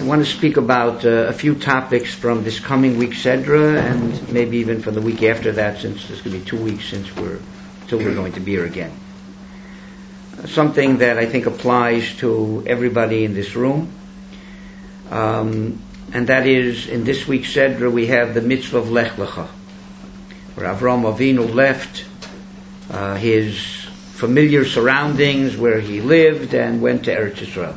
I want to speak about a few topics from this coming week's Sedra, and maybe even from the week after that, since there's going to be 2 weeks till we're going to be here again. Something that I think applies to everybody in this room, and that is, in this week's Sedra we have the mitzvah of Lech Lecha, where Avraham Avinu left his familiar surroundings where he lived and went to Eretz Yisrael.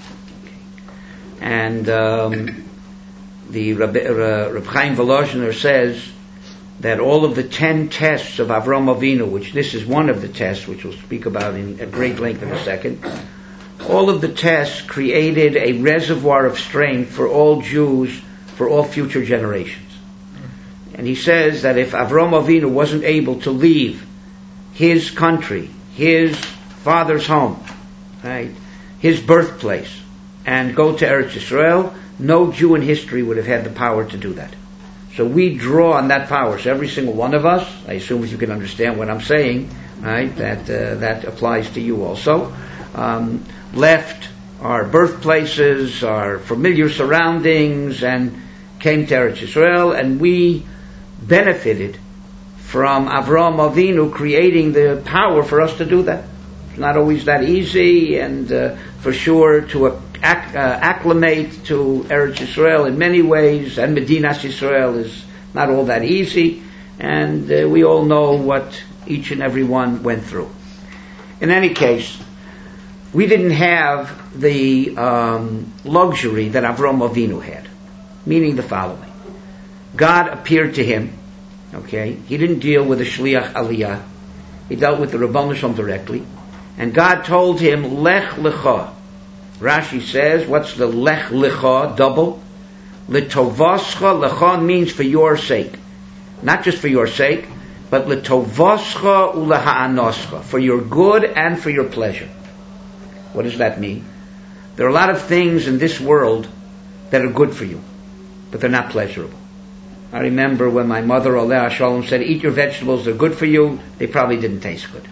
And the Reb Chaim Volozhiner says that all of the 10 tests of Avraham Avinu, which this is one of the tests, which we'll speak about at great length in a second, all of the tests created a reservoir of strength for all Jews, for all future generations. And he says that if Avraham Avinu wasn't able to leave his country, his father's home, right, his birthplace, and go to Eretz Yisrael, no Jew in history would have had the power to do that. So we draw on that power. So every single one of us, I assume if you can understand what I'm saying, right, that applies to you also, left our birthplaces, our familiar surroundings, and came to Eretz Yisrael, and we benefited from Avraham Avinu creating the power for us to do that. It's not always that easy, and for sure to acclimate to Eretz Yisrael in many ways, and Medinas Yisrael is not all that easy, and we all know what each and every one went through. In any case, we didn't have the luxury that Avraham Avinu had, meaning the following. God appeared to him, okay? He didn't deal with the Shliach Aliyah. He dealt with the Rebbeinu Shalom directly, and God told him, Lech Lecha. Rashi says, what's the Lech Lecha, double? Litovascha, Lecha means for your sake. Not just for your sake, but Litovascha ulaha'anoscha, for your good and for your pleasure. What does that mean? There are a lot of things in this world that are good for you, but they're not pleasurable. I remember when my mother, Aleh Shalom, said, eat your vegetables, they're good for you, they probably didn't taste good.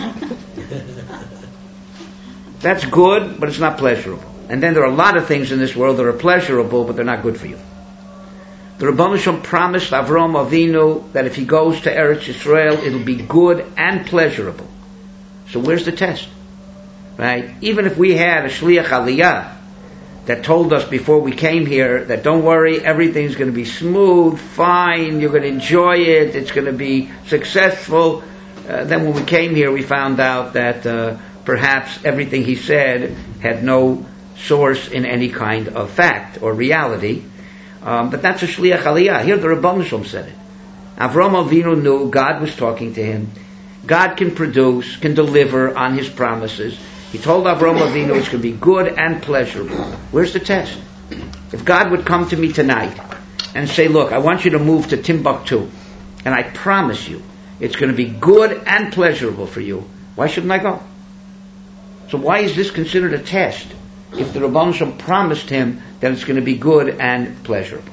That's good, but it's not pleasurable. And then there are a lot of things in this world that are pleasurable, but they're not good for you. The Rebbeinu Shalom promised Avraham Avinu that if he goes to Eretz Yisrael, it'll be good and pleasurable. So where's the test? Right? Even if we had a Shliach Aliyah that told us before we came here that don't worry, everything's going to be smooth, fine, you're going to enjoy it, it's going to be successful. Then when we came here, we found out that perhaps everything he said had no source in any kind of fact or reality. But that's a Shliach Aliyah. Here the Rebbeinu Shalom said it. Avraham Avinu knew God was talking to him. God can produce, can deliver on his promises. He told Avraham Avinu it's going to be good and pleasurable. Where's the test? If God would come to me tonight and say, look, I want you to move to Timbuktu, and I promise you it's going to be good and pleasurable for you, why shouldn't I go? So why is this considered a test if the Rebbeinu Shalom promised him that it's going to be good and pleasurable?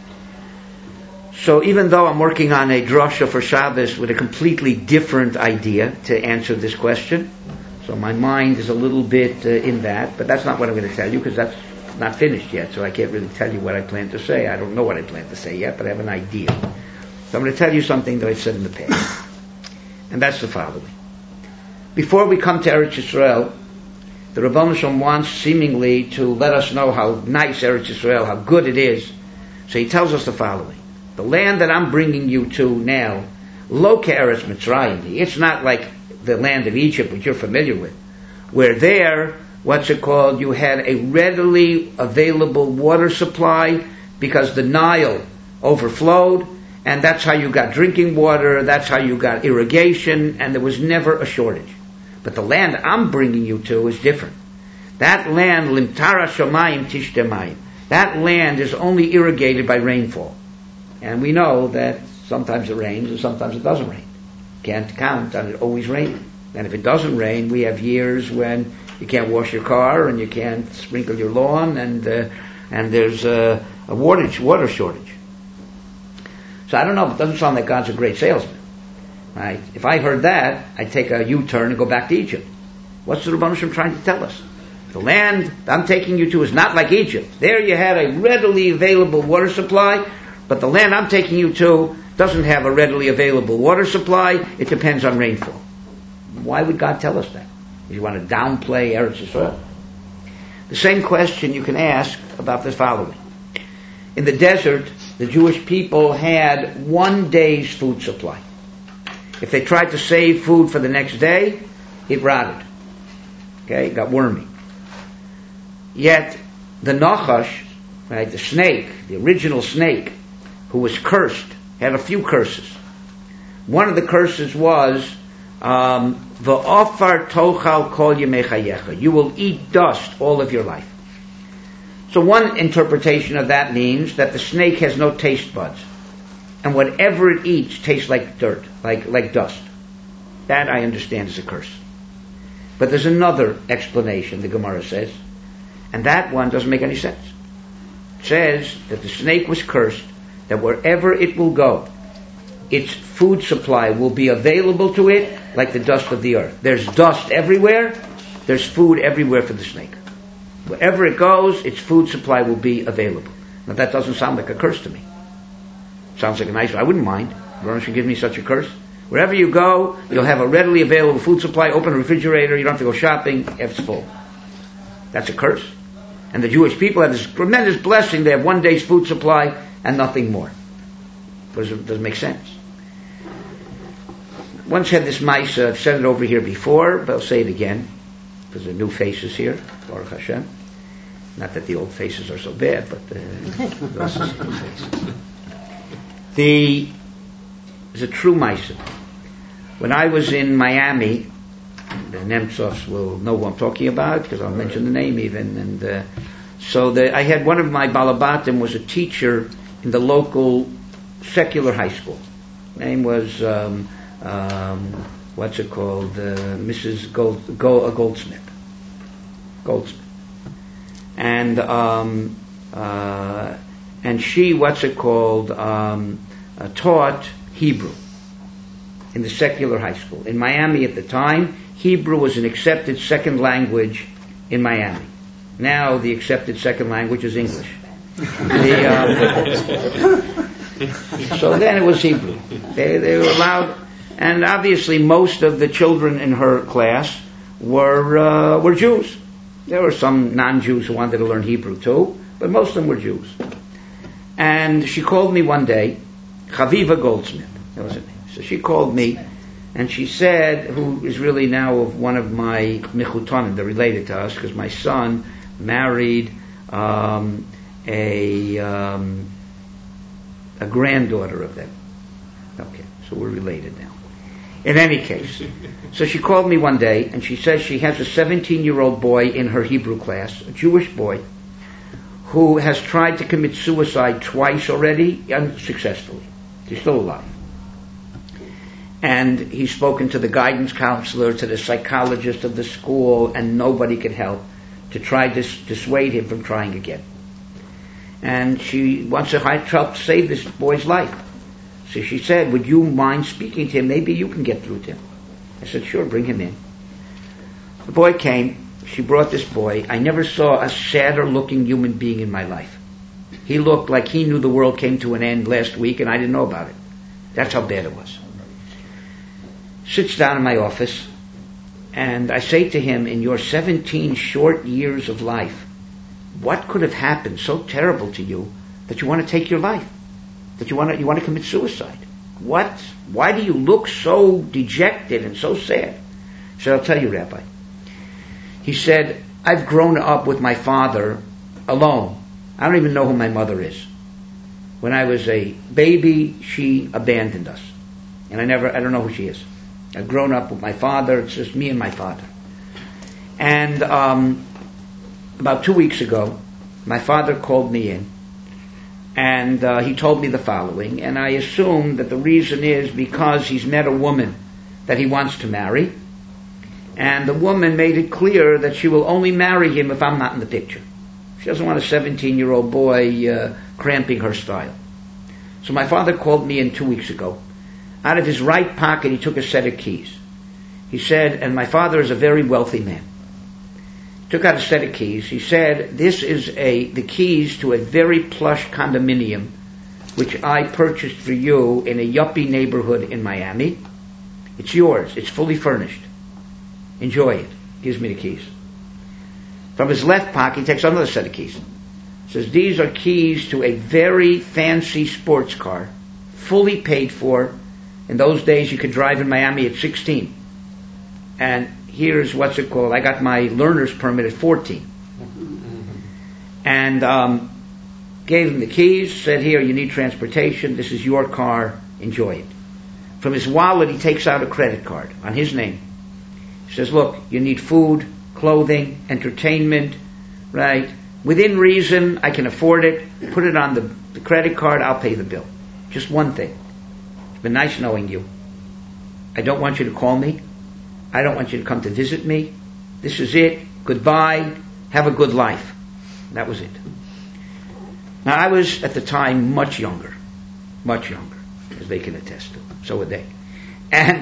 So even though I'm working on a drasha for Shabbos with a completely different idea to answer this question, so my mind is a little bit in that, but that's not what I'm going to tell you because that's not finished yet, so I can't really tell you what I plan to say. I don't know what I plan to say yet, but I have an idea. So I'm going to tell you something that I've said in the past, and that's the following. Before we come to Eretz Yisrael, the Rebbeinu Shalom wants seemingly to let us know how nice Eretz Yisrael, how good it is. So he tells us the following. The land that I'm bringing you to now, lo ke'eretz Mitzrayim, it's not like the land of Egypt, which you're familiar with, where there, what's it called, you had a readily available water supply because the Nile overflowed, and that's how you got drinking water, that's how you got irrigation, and there was never a shortage. But the land I'm bringing you to is different. That land, limtara shomayim tishdemayim, that land is only irrigated by rainfall. And we know that sometimes it rains and sometimes it doesn't rain. Can't count on it always raining. And if it doesn't rain, we have years when you can't wash your car and you can't sprinkle your lawn, and there's a water shortage. So I don't know, it doesn't sound like God's a great salesman. Right? If I heard that, I'd take a U-turn and go back to Egypt. What's the Rebbeinu Shalom trying to tell us? The land I'm taking you to is not like Egypt. There you had a readily available water supply, but the land I'm taking you to doesn't have a readily available water supply. It depends on rainfall. Why would God tell us that? Do you want to downplay Eretz Yisrael? The same question you can ask about the following. In the desert, the Jewish people had 1 day's food supply. If they tried to save food for the next day, it rotted. Okay, it got wormy. Yet, the Nachash, right, the snake, the original snake, who was cursed, had a few curses. One of the curses was, V'ofar tochal kol yemei chayecha. You will eat dust all of your life. So one interpretation of that means that the snake has no taste buds. And whatever it eats tastes like dirt, like dust. That I understand is a curse. But there's another explanation, the Gemara says, and that one doesn't make any sense. It says that the snake was cursed, that wherever it will go, its food supply will be available to it like the dust of the earth. There's dust everywhere, there's food everywhere for the snake. Wherever it goes, its food supply will be available. Now that doesn't sound like a curse to me. Sounds like a nice one. I wouldn't mind. Everyone should give me such a curse. Wherever you go, you'll have a readily available food supply. Open a refrigerator, you don't have to go shopping, it's full. That's a curse. And the Jewish people have this tremendous blessing. They have 1 day's food supply and nothing more. Doesn't make sense. Once had this Maisa, I've said it over here before, but I'll say it again, because there are new faces here, Baruch Hashem. Not that the old faces are so bad, but those are new faces. There's a true Maisa. When I was in Miami, the Nemtsovs will know what I'm talking about, because I'll mention the name even, and I had one of my balabatim was a teacher in the local secular high school. Name was Mrs. Goldsmith. And she taught Hebrew in the secular high school. In Miami at the time, Hebrew was an accepted second language in Miami. Now the accepted second language is English. So then it was Hebrew. They were allowed, and obviously most of the children in her class were Jews. There were some non-Jews who wanted to learn Hebrew too, but most of them were Jews. And she called me one day, Chaviva Goldsmith, that was her name. So she called me, and she said, who is really now of one of my mechutanim, they're related to us, because my son married a granddaughter of them. Okay, so we're related now. In any case, so she called me one day, and she says she has a 17-year-old boy in her Hebrew class, a Jewish boy, who has tried to commit suicide twice already, unsuccessfully. He's still alive. And he's spoken to the guidance counselor, to the psychologist of the school, and nobody could help to try to dissuade him from trying again. And she wants to help save this boy's life. So she said, would you mind speaking to him? Maybe you can get through to him. I said, sure, bring him in. The boy came. She brought this boy. I never saw a sadder looking human being in my life. He looked like he knew the world came to an end last week and I didn't know about it. That's how bad it was. Sits down in my office, and I say to him, in your 17 short years of life, what could have happened so terrible to you that you want to take your life? That you want to commit suicide? What? Why do you look so dejected and so sad? He said, I'll tell you, Rabbi. He said, I've grown up with my father alone. I don't even know who my mother is. When I was a baby, she abandoned us. And I don't know who she is. I've grown up with my father. It's just me and my father. And about 2 weeks ago, my father called me in, and he told me the following, and I assume that the reason is because he's met a woman that he wants to marry, and the woman made it clear that she will only marry him if I'm not in the picture. She doesn't want a 17-year-old boy cramping her style. So my father called me in 2 weeks ago. Out of his right pocket, he took a set of keys. He said, and my father is a very wealthy man. took out a set of keys. He said, this is the keys to a very plush condominium which I purchased for you in a yuppie neighborhood in Miami. It's yours. It's fully furnished. Enjoy it. Gives me the keys. From his left pocket, he takes another set of keys. Says, these are keys to a very fancy sports car, fully paid for. In those days, you could drive in Miami at 16. And here's what's it called. I got my learner's permit at 14. And gave him the keys, said, here, you need transportation. This is your car. Enjoy it. From his wallet, he takes out a credit card on his name. He says, look, you need food, clothing, entertainment, right? Within reason, I can afford it. Put it on the credit card. I'll pay the bill. Just one thing. It's been nice knowing you. I don't want you to call me. I don't want you to come to visit me. This is it. Goodbye. Have a good life. That was it. Now, I was, at the time, much younger, as they can attest to. So were they. And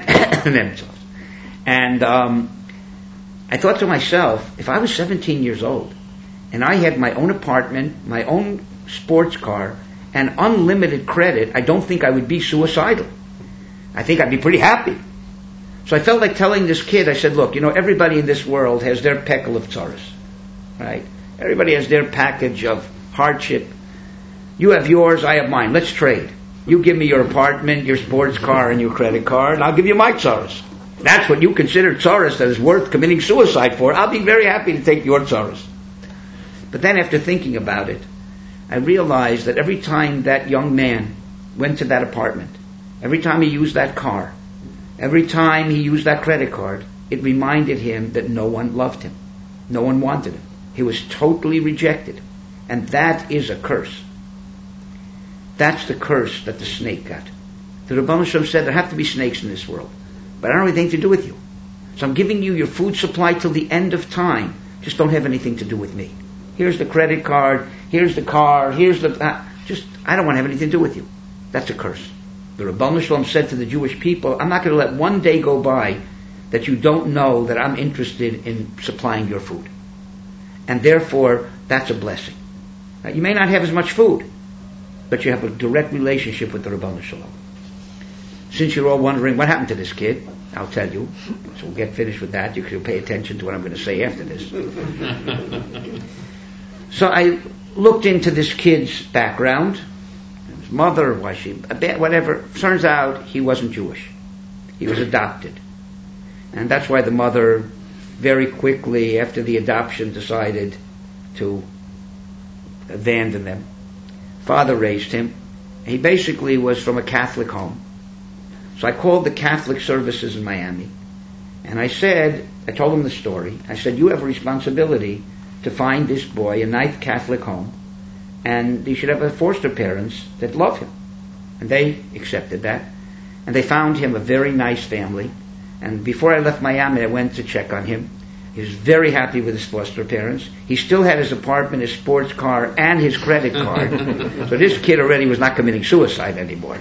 I thought to myself, if I was 17 years old, and I had my own apartment, my own sports car, and unlimited credit, I don't think I would be suicidal. I think I'd be pretty happy. So I felt like telling this kid, I said, look, everybody in this world has their peckle of tzaras, right? Everybody has their package of hardship. You have yours, I have mine. Let's trade. You give me your apartment, your sports car, and your credit card, and I'll give you my tzaras. That's what you consider tzaras that is worth committing suicide for. I'll be very happy to take your tzaras. But then after thinking about it, I realized that every time that young man went to that apartment, every time he used that car, every time he used that credit card, it reminded him that no one loved him. No one wanted him. He was totally rejected. And that is a curse. That's the curse that the snake got. The Rebbeinu Shalom said there have to be snakes in this world. But I don't have anything to do with you. So I'm giving you your food supply till the end of time. Just don't have anything to do with me. Here's the credit card. Here's the car. Here's the... I don't want to have anything to do with you. That's a curse. The Rebbeinu Shalom said to the Jewish people, I'm not going to let one day go by that you don't know that I'm interested in supplying your food. And therefore, that's a blessing. Now, you may not have as much food, but you have a direct relationship with the Rebbeinu Shalom. Since you're all wondering what happened to this kid, I'll tell you. So we'll get finished with that. You can pay attention to what I'm going to say after this. So I looked into this kid's background, his mother, why she, whatever. Turns out he wasn't Jewish. He was adopted. And that's why the mother very quickly after the adoption decided to abandon them. Father raised him. He basically was from a Catholic home. So I called the Catholic services in Miami, and I told him the story. I said, you have a responsibility to find this boy a nice Catholic home, and he should have foster parents that love him. And they accepted that, and they found him a very nice family. And before I left Miami, I went to check on him. He was very happy with his foster parents. He still had his apartment, his sports car, and his credit card. So this kid already was not committing suicide anymore.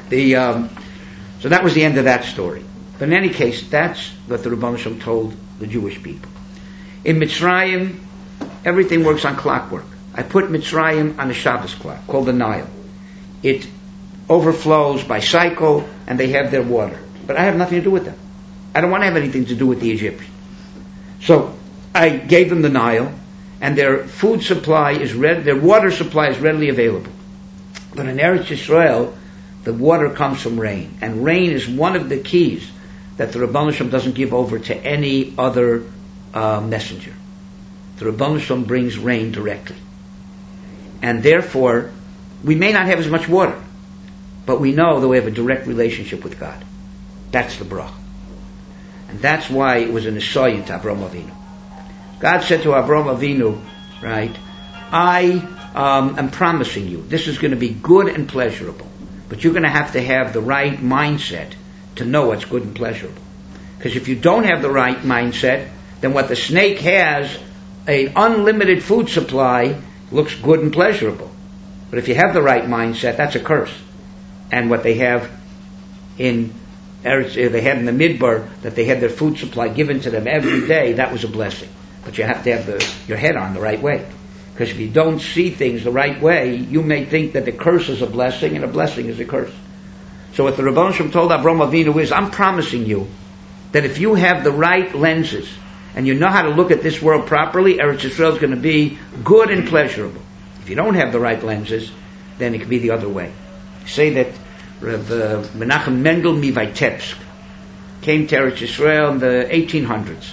So that was the end of that story. But in any case, that's what the Rebbeinu Shalom told the Jewish people. In Mitzrayim, everything works on clockwork. I put Mitzrayim on a Shabbos clock called the Nile. It overflows by cycle, and they have their water. But I have nothing to do with them. I don't want to have anything to do with the Egyptians. So I gave them the Nile, and their food supply their water supply is readily available. But in Eretz Yisrael, the water comes from rain, and rain is one of the keys that the Rebbeinu Shalom doesn't give over to any other messenger. The Rebbeinu Shalom brings rain directly, and therefore we may not have as much water, but we know that we have a direct relationship with God. That's the bracha, and that's why it was an Nisayon to Avraham Avinu. God said to Avraham Avinu, right, I am promising you this is going to be good and pleasurable. But you're going to have the right mindset to know what's good and pleasurable. Because if you don't have the right mindset, then what the snake has, an unlimited food supply, looks good and pleasurable. But if you have the right mindset, that's a curse. And what they have they had in the Midbar, that they had their food supply given to them every day, that was a blessing. But you have to have your head on the right way. Because if you don't see things the right way, you may think that the curse is a blessing and a blessing is a curse. So what the Rebbeinu Shalom told Avraham Avinu is, I'm promising you that if you have the right lenses and you know how to look at this world properly, Eretz Yisrael is going to be good and pleasurable. If you don't have the right lenses, then it could be the other way. Say that Rav Menachem Mendel Mivitebsk came to Eretz Yisrael in the 1800s.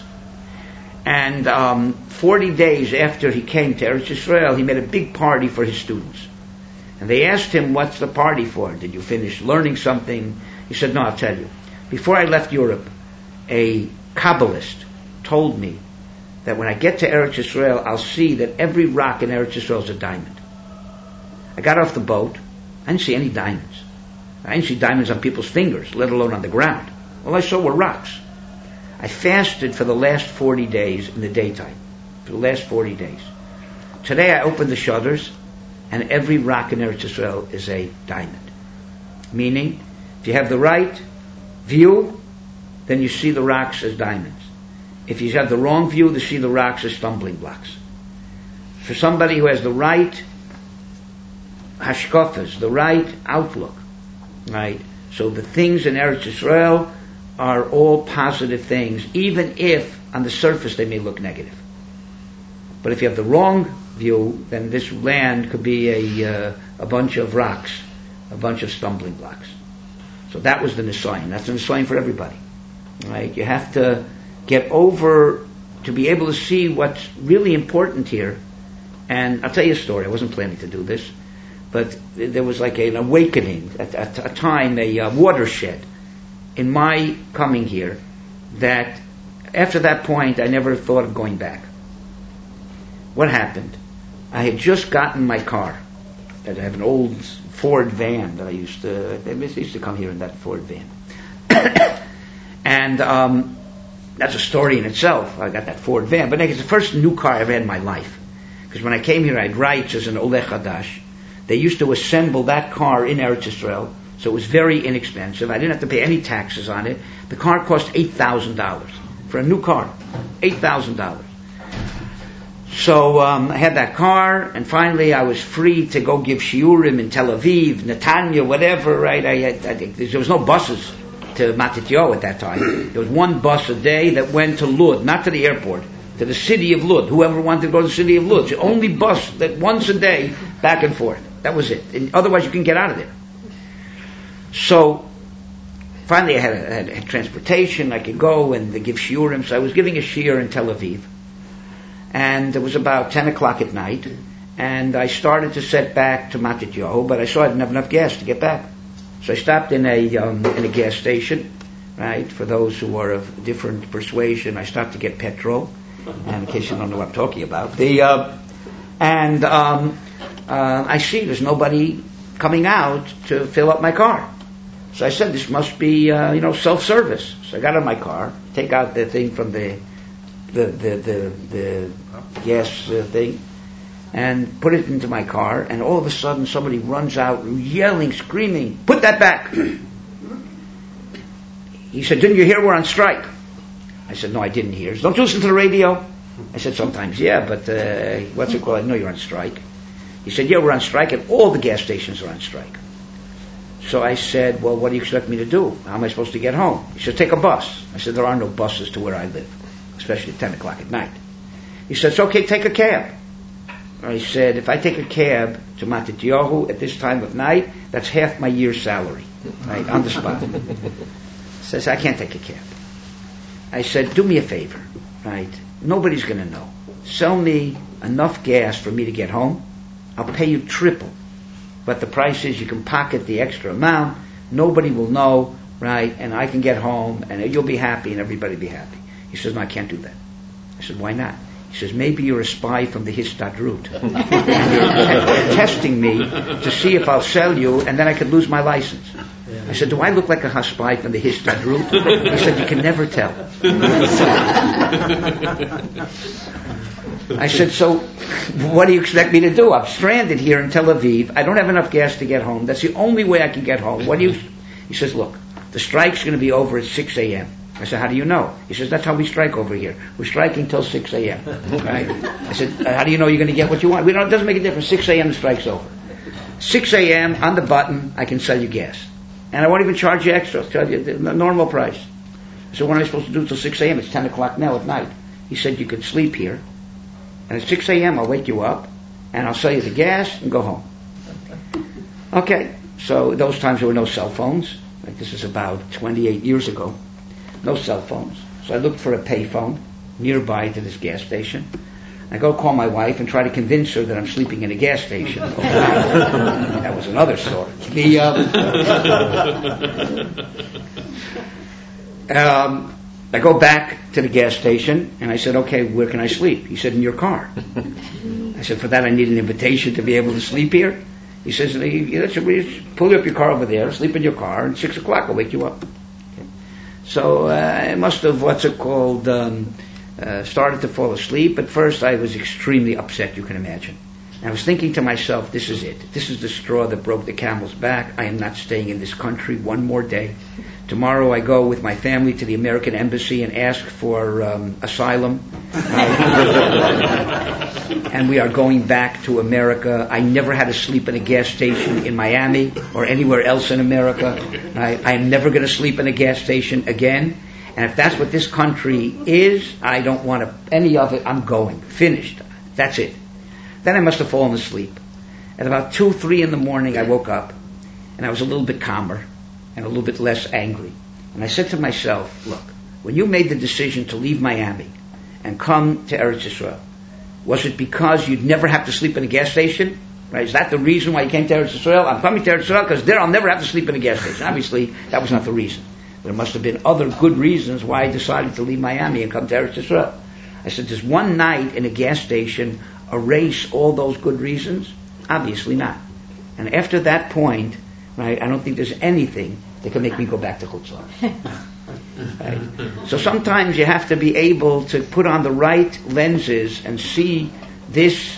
And 40 days after he came to Eretz Yisrael, he made a big party for his students. And they asked him, what's the party for? Did you finish learning something? He said, no, I'll tell you. Before I left Europe, a Kabbalist told me that when I get to Eretz Yisrael, I'll see that every rock in Eretz Yisrael is a diamond. I got off the boat. I didn't see any diamonds. I didn't see diamonds on people's fingers, let alone on the ground. All I saw were rocks. I fasted for the last 40 days in the daytime. For the last 40 days. Today I opened the shutters, and every rock in Eretz Yisrael is a diamond. Meaning, if you have the right view, then you see the rocks as diamonds. If you have the wrong view, you see the rocks as stumbling blocks. For somebody who has the right hashkafas, the right outlook, right? So the things in Eretz Yisrael are all positive things, even if on the surface they may look negative. But if you have the wrong view, then this land could be a bunch of rocks, a bunch of stumbling blocks. So that was the Nisayon. That's the Nisayon for everybody, right? You have to get over to be able to see what's really important here. And I'll tell you a story. I wasn't planning to do this, but there was like an awakening, at a time, a watershed in my coming here, that after that point I never thought of going back. What happened? I had just gotten my car. I have an old Ford van that I used to come here in that Ford van. And that's a story in itself. I got that Ford van, but it's the first new car I ever had in my life. Because when I came here, I had rights as an Oleh Chadash. They used to assemble that car in Eretz Yisrael, so it was very inexpensive. I didn't have to pay any taxes on it. The car cost $8,000 for a new car. $8,000. So I had that car, and finally I was free to go give shiurim in Tel Aviv, Netanya, whatever, right? There was no buses to Matityahu at that time. There was one bus a day that went to Lud, not to the airport, to the city of Lud. Whoever wanted to go to the city of Lud. It's the only bus that once a day, back and forth. That was it. And otherwise you can get out of there. So finally I had transportation. I could go and give shiurim. So I was giving a shiur in Tel Aviv. And it was about 10 o'clock at night. And I started to set back to Matityahu, but I saw I didn't have enough gas to get back. So I stopped in a gas station, right? For those who are of different persuasion, I stopped to get petrol. And in case you don't know what I'm talking about, I see there's nobody coming out to fill up my car. So I said, this must be self-service. So I got in my car, take out the thing from the gas thing, and put it into my car, and all of a sudden somebody runs out yelling, screaming, put that back. He said, didn't you hear we're on strike? I said, no, I didn't hear. Don't you listen to the radio? I said, sometimes, yeah, but what's it called? I know you're on strike. He said, yeah, we're on strike, and all the gas stations are on strike. So I said, well, what do you expect me to do? How am I supposed to get home? He said, take a bus. I said, there are no buses to where I live, especially at 10 o'clock at night. He said, it's okay, take a cab. I said, if I take a cab to Matityahu at this time of night, that's half my year's salary, right, on the spot. Says, I can't take a cab. I said, do me a favor, right? Nobody's going to know. Sell me enough gas for me to get home. I'll pay you triple. But the price is you can pocket the extra amount. Nobody will know, right? And I can get home, and you'll be happy, and everybody be happy. He says, no, I can't do that. I said, why not? He says, maybe you're a spy from the Histadrut. and you're testing me to see if I'll sell you, and then I could lose my license. I said, do I look like a spy from the Histadrut? He said, you can never tell. I said, so what do you expect me to do? I'm stranded here in Tel Aviv. I don't have enough gas to get home. That's the only way I can get home. He says, look, the strike's going to be over at 6 a.m. I said, how do you know? He says, that's how we strike over here. We're striking till 6 a.m. Right? I said, how do you know you're going to get what you want? It doesn't make a difference. 6 a.m. the strike's over. 6 a.m. on the button, I can sell you gas. And I won't even charge you extra. I'll charge you the normal price. So what am I supposed to do till 6 a.m.? It's 10 o'clock now at night. He said, you could sleep here. And at 6 a.m. I'll wake you up. And I'll sell you the gas and go home. Okay. So those times there were no cell phones. Like this is about 28 years ago. No cell phones. So I looked for a payphone nearby to this gas station. I go call my wife and try to convince her that I'm sleeping in a gas station. That was another story. I go back to the gas station and I said, okay, where can I sleep? He said, in your car. I said, for that I need an invitation to be able to sleep here? He says, pull up your car over there, sleep in your car, and 6 o'clock I'll wake you up. Okay. So I must have, started to fall asleep. At first I was extremely upset, you can imagine. And I was thinking to myself, this is it. This is the straw that broke the camel's back. I am not staying in this country one more day. Tomorrow I go with my family to the American Embassy and ask for asylum. And we are going back to America. I never had to sleep in a gas station in Miami or anywhere else in America. I am never going to sleep in a gas station again. And if that's what this country is, I don't want any of it. I'm going. Finished. That's it. Then I must have fallen asleep. At about 2, 3 in the morning, I woke up, and I was a little bit calmer and a little bit less angry. And I said to myself, look, when you made the decision to leave Miami and come to Eretz Yisrael, was it because you'd never have to sleep in a gas station? Right? Is that the reason why you came to Eretz Yisrael? I'm coming to Eretz Yisrael because there I'll never have to sleep in a gas station. Obviously, that was not the reason. There must have been other good reasons why I decided to leave Miami and come to Eretz Yisrael. I said, does one night in a gas station erase all those good reasons? Obviously not. And after that point, right, I don't think there's anything that can make me go back to Chutz La'aretz. Right? So sometimes you have to be able to put on the right lenses and see this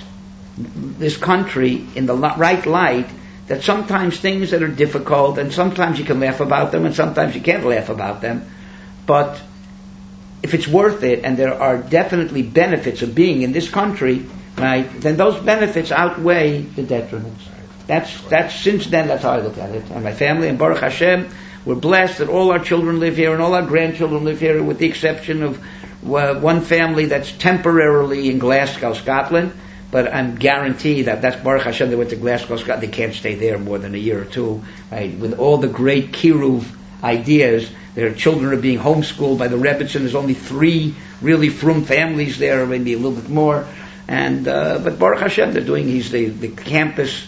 country in the right light, that sometimes things that are difficult, and sometimes you can laugh about them, and sometimes you can't laugh about them, but if it's worth it, and there are definitely benefits of being in this country, right, then those benefits outweigh the detriments. That's since then, that's how I look at it. And my family, and Baruch Hashem, we're blessed that all our children live here, and all our grandchildren live here, with the exception of one family that's temporarily in Glasgow, Scotland. But I'm guaranteed that's Baruch Hashem, they went to Glasgow, Scotland. They can't stay there more than a year or two. Right? With all the great Kiruv ideas, their children are being homeschooled by the Rebbetzin. There's only 3 really frum families there, maybe a little bit more. And but Baruch Hashem, they're doing. He's the campus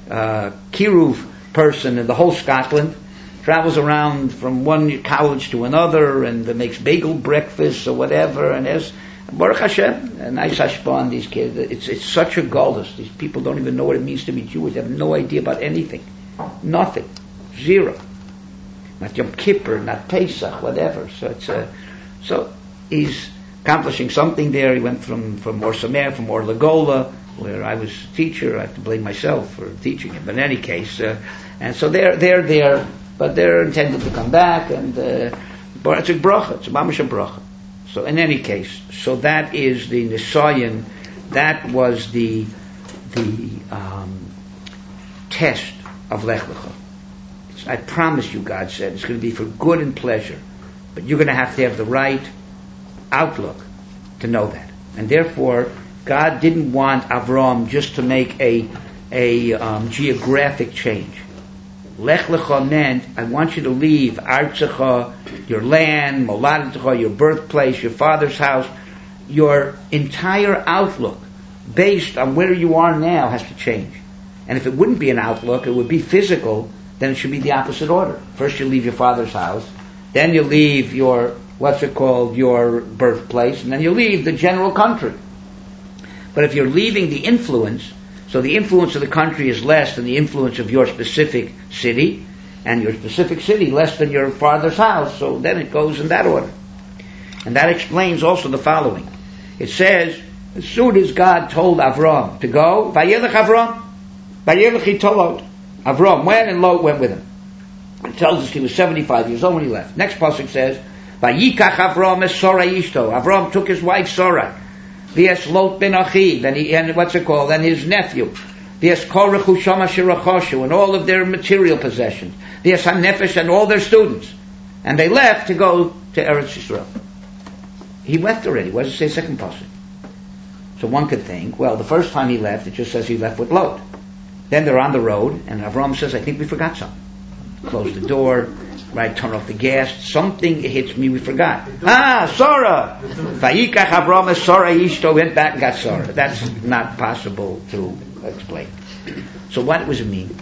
Kiruv person in the whole Scotland. Travels around from one college to another and makes bagel breakfasts or whatever. And there's Baruch Hashem, a nice hashpah on these kids. It's such a gullus. These people don't even know what it means to be Jewish. They have no idea about anything. Nothing. Zero. Not Yom Kippur, not Pesach, whatever. So he's accomplishing something there. He went from Or Samer, from Or Lagola, where I was a teacher. I have to blame myself for teaching him. But in any case, and so they're there, but they're intended to come back, and but it's a bracha. It's a mamash bracha. So in any case, so that is the Nisayan. That was the test of Lech Lecha. I promise you, God said, it's going to be for good and pleasure, but you're going to have the right outlook to know that. And therefore, God didn't want Avram just to make a geographic change. Lech Lecha meant, I want you to leave Artzecha, your land, Moladetecha, your birthplace, your father's house. Your entire outlook, based on where you are now, has to change. And if it wouldn't be an outlook, it would be physical, then it should be the opposite order. First you leave your father's house, then you leave your birthplace, and then you leave the general country. But if you're leaving the influence, so the influence of the country is less than the influence of your specific city, and your specific city less than your father's house, so then it goes in that order. And that explains also the following. It says, as soon as God told Avram to go, Vayelech Avram, Vayelech he told Avram went, and Lot went with him. It tells us he was 75 years old when he left. Next pasuk says, Vayikach Avram es Sora Ishto. Avram took his wife Sora. V'es Lot ben Achiv, and what's it called? And his nephew. V'es Kol Rechusham asher rachoshu, and all of their material possessions. V'es HaNefesh, and all their students. And they left to go to Eretz Yisrael. He left already. What does it say second pasuk? So one could think, well, the first time he left, it just says he left with Lot. Then they're on the road, and Avram says, I think we forgot something. Close the door, right, turn off the gas. Something hits me, we forgot. Sora! Vayikach Avram es Sora Ishto, went back and got Sora. That's not possible to explain. So what does it mean?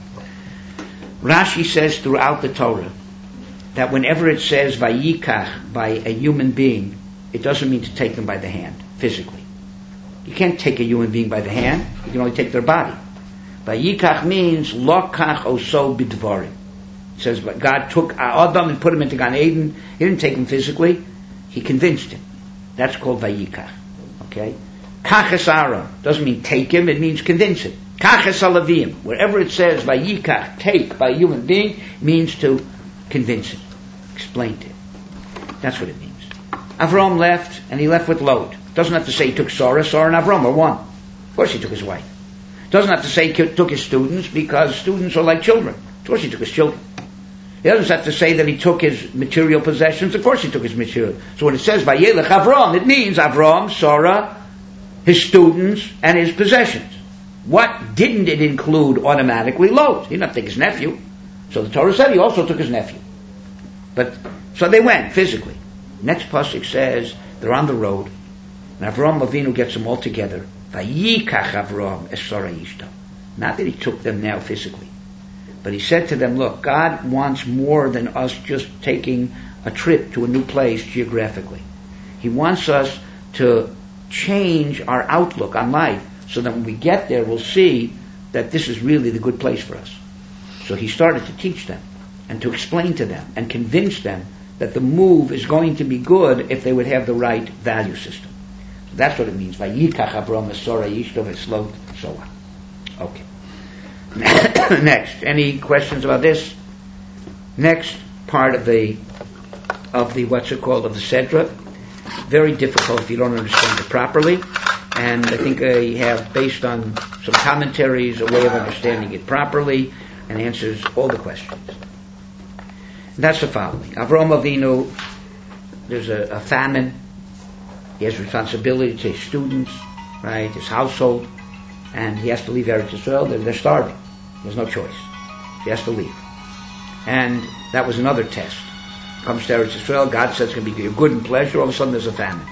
Rashi says throughout the Torah that whenever it says Vayikach by a human being, it doesn't mean to take them by the hand, physically. You can't take a human being by the hand, you can only take their body. Vayikach means lokach oso bidvarim. It says God took Adam and put him into Gan Eden. He didn't take him physically, he convinced him. That's called Vayikach. Okay? Kaches Aaron doesn't mean take him, it means convince him. Kaches Alavim, wherever it says Vayikach, take by a human being, means to convince him, explain to him. That's what it means. Avram left, and he left with Lot. Doesn't have to say he took Sora. Sora and Avram are one. Of course he took his wife. Doesn't have to say he took his students, because students are like children. Of course he took his children. He doesn't have to say that he took his material possessions. Of course he took his material. So when it says Vayelech Avram, it means Avram, Sora, his students, and his possessions. What didn't it include automatically? Lot. He didn't have to take his nephew. So the Torah said he also took his nephew. But so they went physically. Next pasuk says they're on the road, and Avram Avinu gets them all together. Vayikach Avram es Sora Ishto. Not that he took them now physically, but he said to them, look, God wants more than us just taking a trip to a new place geographically. He wants us to change our outlook on life, so that when we get there, we'll see that this is really the good place for us. So he started to teach them, and to explain to them, and convince them that the move is going to be good if they would have the right value system. So that's what it means. Vayikach Avram es Sora Ishto v'slot Soa. Okay. Next, any questions about this? Next part of the what's it called, of the Sedra. Very difficult if you don't understand it properly. And I think I have, based on some commentaries, a way of understanding it properly, and answers all the questions. And that's the following. Avram Avinu, there's a famine. He has responsibility to his students, right, his household, and he has to leave Eretz Yisrael. They're starving. There's no choice. He has to leave. And that was another test. Comes to Eretz Yisrael, God says it's going to be your good and pleasure, all of a sudden there's a famine.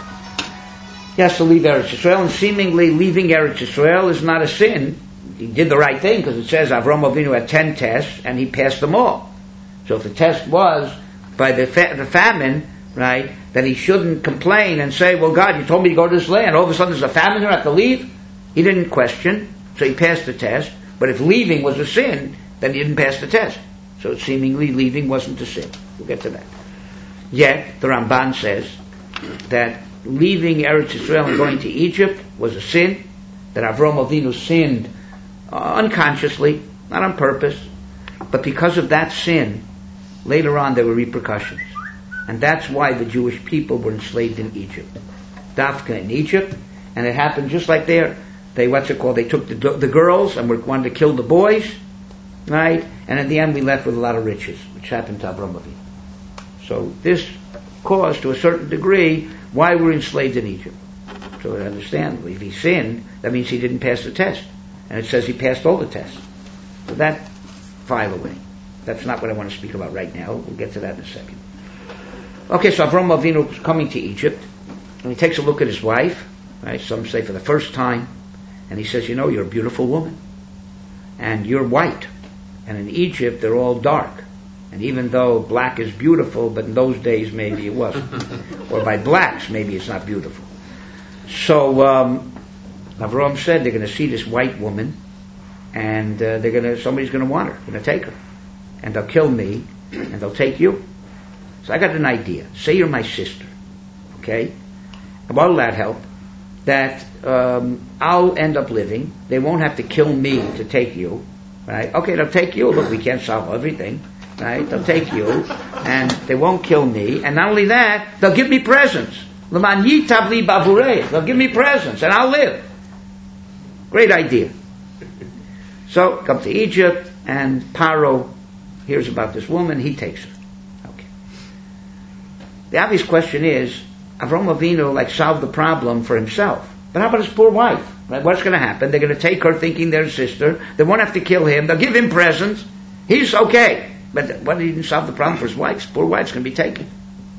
He has to leave Eretz Yisrael, and seemingly leaving Eretz Yisrael is not a sin. He did the right thing, because it says Avram Avinu had 10 tests, and he passed them all. So if the test was by the famine, right, then he shouldn't complain and say, well, God, you told me to go to this land. All of a sudden there's a famine, I have to leave. He didn't question, so he passed the test. But if leaving was a sin, then he didn't pass the test. So seemingly leaving wasn't a sin. We'll get to that. Yet, the Ramban says that leaving Eretz Yisrael and going to Egypt was a sin, that Avram Avinu sinned unconsciously, not on purpose, but because of that sin, later on there were repercussions. And that's why the Jewish people were enslaved in Egypt. Dafka in Egypt, and it happened just like there. They took the girls and wanted to kill the boys, right? And at the end we left with a lot of riches, which happened to Avram Avinu. So this caused, to a certain degree, why we're enslaved in Egypt. So understandably, if he sinned, that means he didn't pass the test. And it says he passed all the tests. So that, file away. That's not what I want to speak about right now. We'll get to that in a second. Okay, so Avram Avinu is coming to Egypt, and he takes a look at his wife, right? Some say for the first time, and he says, you're a beautiful woman, and you're white, and in Egypt they're all dark, and even though black is beautiful, but in those days maybe it wasn't, or by blacks maybe it's not beautiful. So Avram said they're going to see this white woman, and somebody's going to want her, going to take her, and they'll kill me, and they'll take you. So I got an idea. Say you're my sister, okay? And what'll that help? That I'll end up living. They won't have to kill me to take you, right? Okay, they'll take you. Look, we can't solve everything. right? They'll take you, and they won't kill me. And not only that, they'll give me presents. L'man yitav li bavurei. They'll give me presents, and I'll live. Great idea. So, come to Egypt, and Paro hears about this woman. He takes her. Okay. The obvious question is, Avraham Avinu solved the problem for himself. But how about his poor wife? Right? What's going to happen? They're going to take her thinking they're his sister. They won't have to kill him. They'll give him presents. He's okay. But what, he didn't solve the problem for his wife? His poor wife's going to be taken.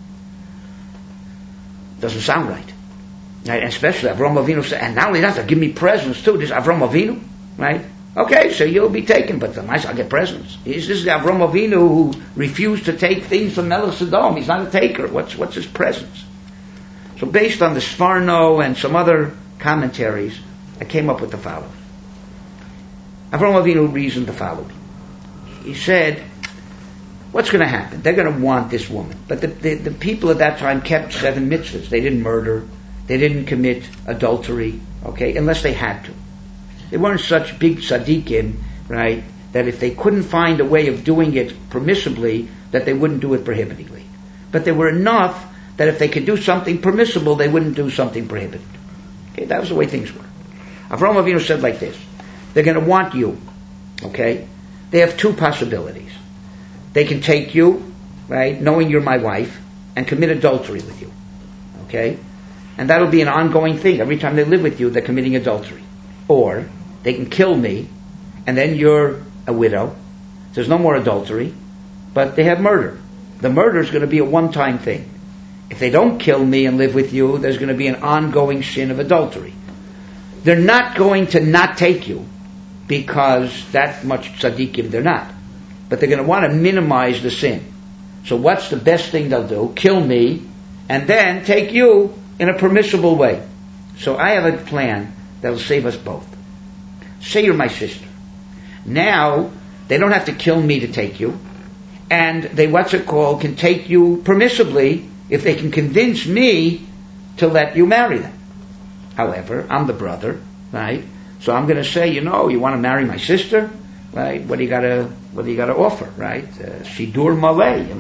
Doesn't sound right. Right? And especially Avraham Avinu said, and not only that, they'll give me presents too. This is Avraham Avinu. Right? Okay, so you'll be taken, but I'll get presents. This is the Avraham Avinu who refused to take things from Melech Sodom. He's not a taker. What's his presents? So based on the Sforno and some other commentaries, I came up with the following. Avraham Avinu reasoned the following. He said, what's going to happen? They're going to want this woman. But the people at that time kept 7 mitzvahs. They didn't murder. They didn't commit adultery, okay, unless they had to. They weren't such big tzaddikim, right, that if they couldn't find a way of doing it permissibly, that they wouldn't do it prohibitively. But they were enough that if they could do something permissible, they wouldn't do something prohibited. Okay, that was the way things were. Avraham Avinu said like this. They're going to want you, okay? They have 2 possibilities. They can take you, right, knowing you're my wife, and commit adultery with you, okay? And that'll be an ongoing thing. Every time they live with you, they're committing adultery. Or they can kill me, and then you're a widow. There's no more adultery, but they have murder. The murder is going to be a one-time thing. If they don't kill me and live with you, there's going to be an ongoing sin of adultery. They're not going to not take you, because that much tzaddikim they're not. But they're going to want to minimize the sin. So what's the best thing they'll do? Kill me, and then take you in a permissible way. So I have a plan that'll save us both. Say you're my sister. Now, they don't have to kill me to take you, and they, can take you permissibly if they can convince me to let you marry them. However, I'm the brother, right? So I'm going to say, you want to marry my sister, right? What do you got to offer, right? Shidur maleh,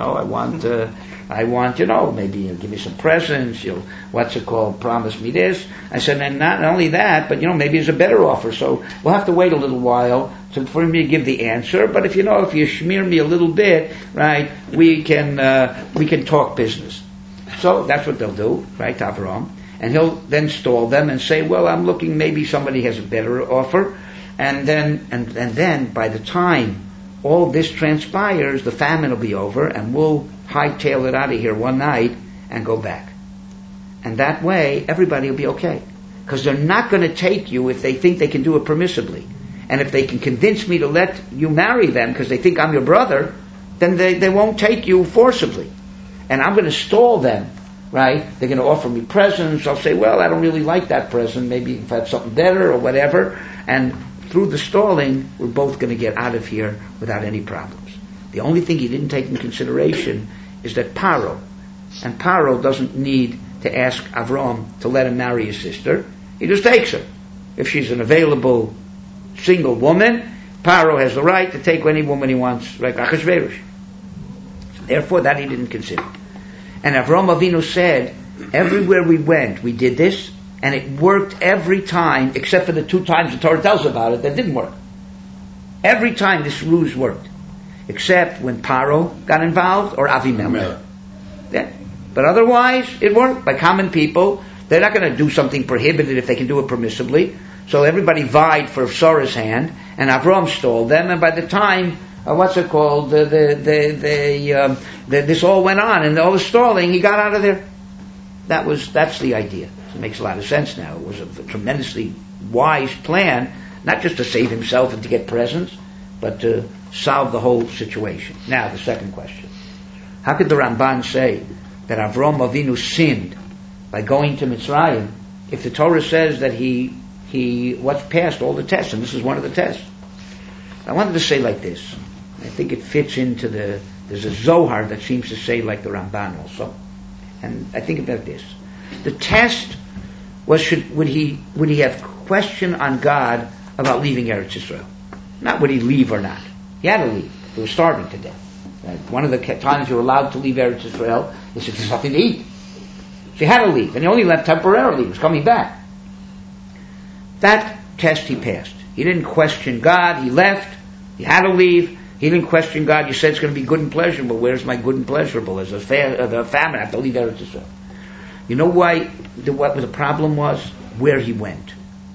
I want, maybe you'll give me some presents, promise me this. I said, and not only that, but maybe there's a better offer, so we'll have to wait a little while for me to give the answer, but if you smear me a little bit, right, we can talk business. So that's what they'll do, right, Avraham. And he'll then stall them and say, well, I'm looking, maybe somebody has a better offer. And then by the time all this transpires, the famine will be over, and we'll hightail it out of here one night and go back. And that way, everybody will be okay. Because they're not going to take you if they think they can do it permissibly. And if they can convince me to let you marry them because they think I'm your brother, then they won't take you forcibly. And I'm going to stall them, right? They're going to offer me presents. I'll say, well, I don't really like that present. Maybe if I had something better or whatever. And through the stalling, we're both going to get out of here without any problems. The only thing he didn't take into consideration is that Paro doesn't need to ask Avram to let him marry his sister. He just takes her. If she's an available single woman, Paro has the right to take any woman he wants, like Achashverosh. Therefore, that he didn't consider. And Avraham Avinu said, everywhere we went, we did this, and it worked every time, except for the 2 times the Torah tells about it that didn't work. Every time this ruse worked, except when Paro got involved or Avimelech. Yeah. But otherwise, it worked by common people. They're not going to do something prohibited if they can do it permissibly. So everybody vied for Sarah's hand, and Avram stole them, and by the time this all went on, and all the stalling, he got out of there. That's the idea. It makes a lot of sense now. It was a tremendously wise plan, not just to save himself and to get presents, but to solve the whole situation. Now, the second question. How could the Ramban say that Avraham Avinu sinned by going to Mitzrayim if the Torah says that he passed all the tests, and this is one of the tests? I wanted to say like this. I think it fits into there's a Zohar that seems to say like the Ramban also. And I think about this. The test was would he have question on God about leaving Eretz Yisrael? Not would he leave or not. He had to leave. He was starving to death. One of the times you were allowed to leave Eretz Israel is if there's nothing to eat. So he had to leave, and he only left temporarily. He was coming back. That test he passed. He didn't question God. He left. He had to leave. He didn't question God. You said it's going to be good and pleasurable. Where's my good and pleasurable? There's the famine. I have to leave Eretz Israel. You know why? What the problem was? Where he went.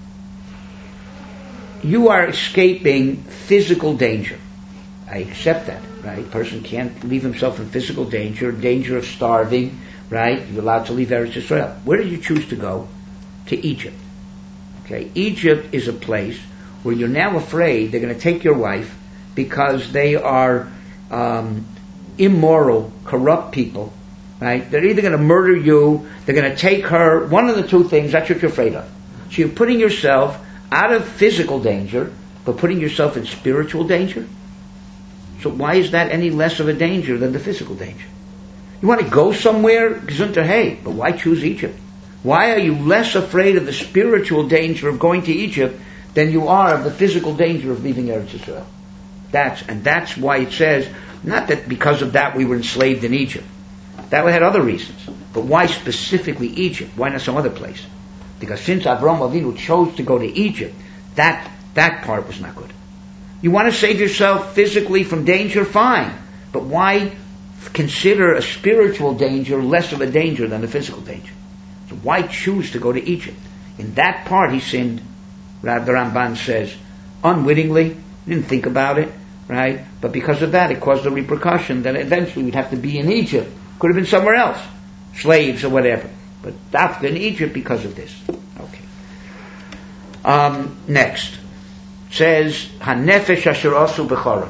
You are escaping physical danger. I accept that, right? A person can't leave himself in physical danger of starving, right? You're allowed to leave Eretz Israel. Where did you choose to go? To Egypt. Okay, Egypt is a place where you're now afraid they're going to take your wife because they are immoral, corrupt people, right? They're either going to murder you, they're going to take her, one of the two things, that's what you're afraid of. So you're putting yourself out of physical danger, but putting yourself in spiritual danger? So why is that any less of a danger than the physical danger? You want to go somewhere, gesundter hey, but why choose Egypt? Why are you less afraid of the spiritual danger of going to Egypt than you are of the physical danger of leaving Eretz Israel? That's why it says, not that because of that we were enslaved in Egypt. That had other reasons. But why specifically Egypt? Why not some other place? Because since Avraham Avinu chose to go to Egypt, that part was not good. You want to save yourself physically from danger? Fine. But why consider a spiritual danger less of a danger than a physical danger? So why choose to go to Egypt? In that part he sinned, the Ramban says, unwittingly. He didn't think about it, right? But because of that, it caused a repercussion that eventually we'd have to be in Egypt. Could have been somewhere else. Slaves or whatever. But dafka in Egypt because of this. Okay. Next. It says, Hanefesh asher asu b'chara.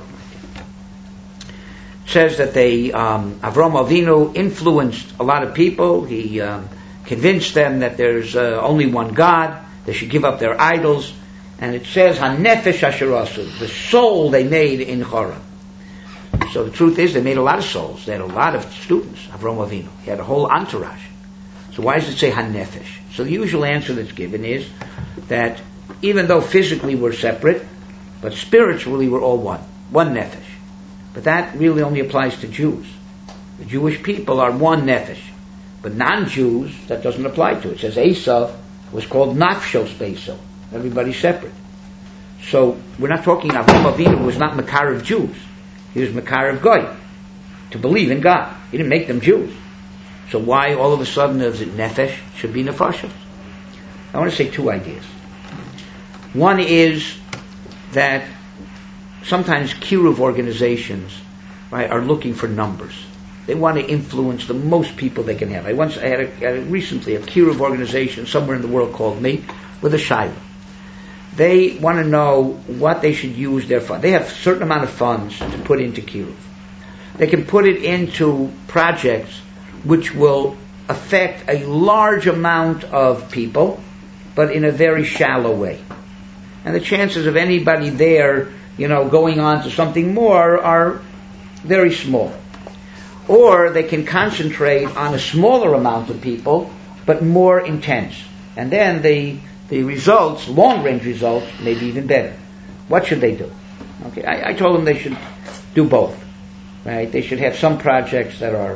It says that Avraham Avinu influenced a lot of people. He convinced them that there's only one God. They should give up their idols. And it says, Hanefesh asher asu, the soul they made in Chara. So the truth is, they made a lot of souls. They had a lot of students, Avraham Avinu. He had a whole entourage. So why does it say Hanefesh? So the usual answer that's given is that even though physically we're separate, but spiritually we're all one nefesh. But that really only applies to Jews. The Jewish people are one nefesh. But non-Jews, that doesn't apply to it. It says Esav was called Nafshos Beiso. Everybody's separate. So we're not talking Avraham Avinu was not Makarav Jews. He was Makarav Goy, to believe in God. He didn't make them Jews. So why all of a sudden is it nefesh? Should be nefashos. I want to say two ideas. One is that sometimes kiruv organizations, right, are looking for numbers. They want to influence the most people they can have. I had recently a kiruv organization somewhere in the world called me with a shayla. They want to know what they should use their funds. They have a certain amount of funds to put into kiruv. They can put it into projects which will affect a large amount of people, but in a very shallow way. And the chances of anybody there, going on to something more are very small. Or they can concentrate on a smaller amount of people, but more intense. And then the results, long-range results, may be even better. What should they do? Okay, I told them they should do both. Right? They should have some projects that are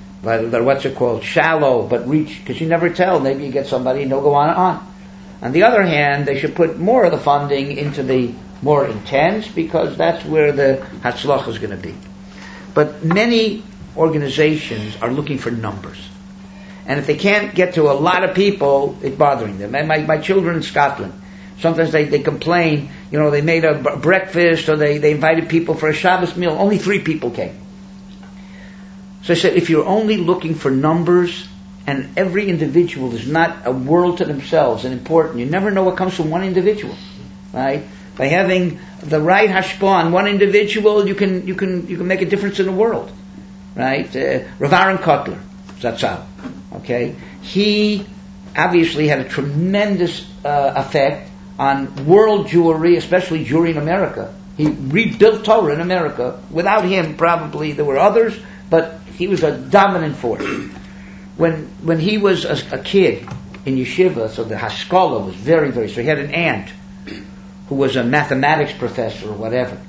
shallow, but reach, because you never tell. Maybe you get somebody and they'll go on and on. On the other hand, they should put more of the funding into the more intense, because that's where the hatzlach is going to be. But many organizations are looking for numbers. And if they can't get to a lot of people, it's bothering them. And my children in Scotland, sometimes they complain, they made a breakfast or they invited people for a Shabbos meal. Only 3 people came. So I said, if you're only looking for numbers, and every individual is not a world to themselves and important, you never know what comes from one individual, right? By having the right hashpah on one individual, you can make a difference in the world, right? Rav Aaron Kotler, Zatzal, okay? He obviously had a tremendous effect on world Jewry, especially Jewry in America. He rebuilt Torah in America. Without him, probably there were others, but he was a dominant force. When he was a kid in yeshiva, so the haskalah was very, very, so he had an aunt who was a mathematics professor or whatever.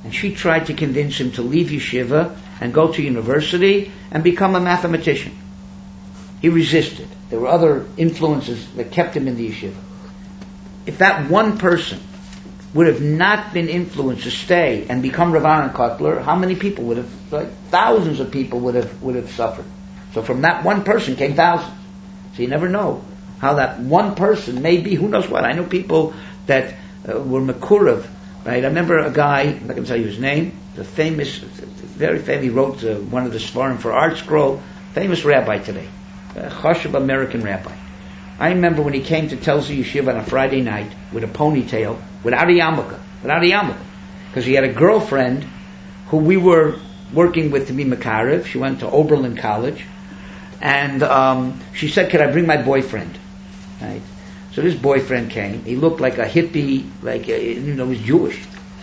And she tried to convince him to leave yeshiva and go to university and become a mathematician. He resisted. There were other influences that kept him in the yeshiva. If that one person would have not been influenced to stay and become Rav Aaron Kotler, how many people would have, like thousands of people would have suffered. So from that one person came thousands. So you never know how that one person may be, who knows what. I know people that were Mekurav, right? I remember a guy, I'm not going to tell you his name, the famous, very famous, he wrote one of the Svarim for Art Scroll, famous rabbi today, a Chashuv American rabbi. I remember when he came to Telza Yeshiva on a Friday night with a ponytail, without a yarmulke, because he had a girlfriend who we were working with to be Makarev. She went to Oberlin College, and she said, "Could I bring my boyfriend?" Right. So this boyfriend came. He looked like a hippie, he was Jewish.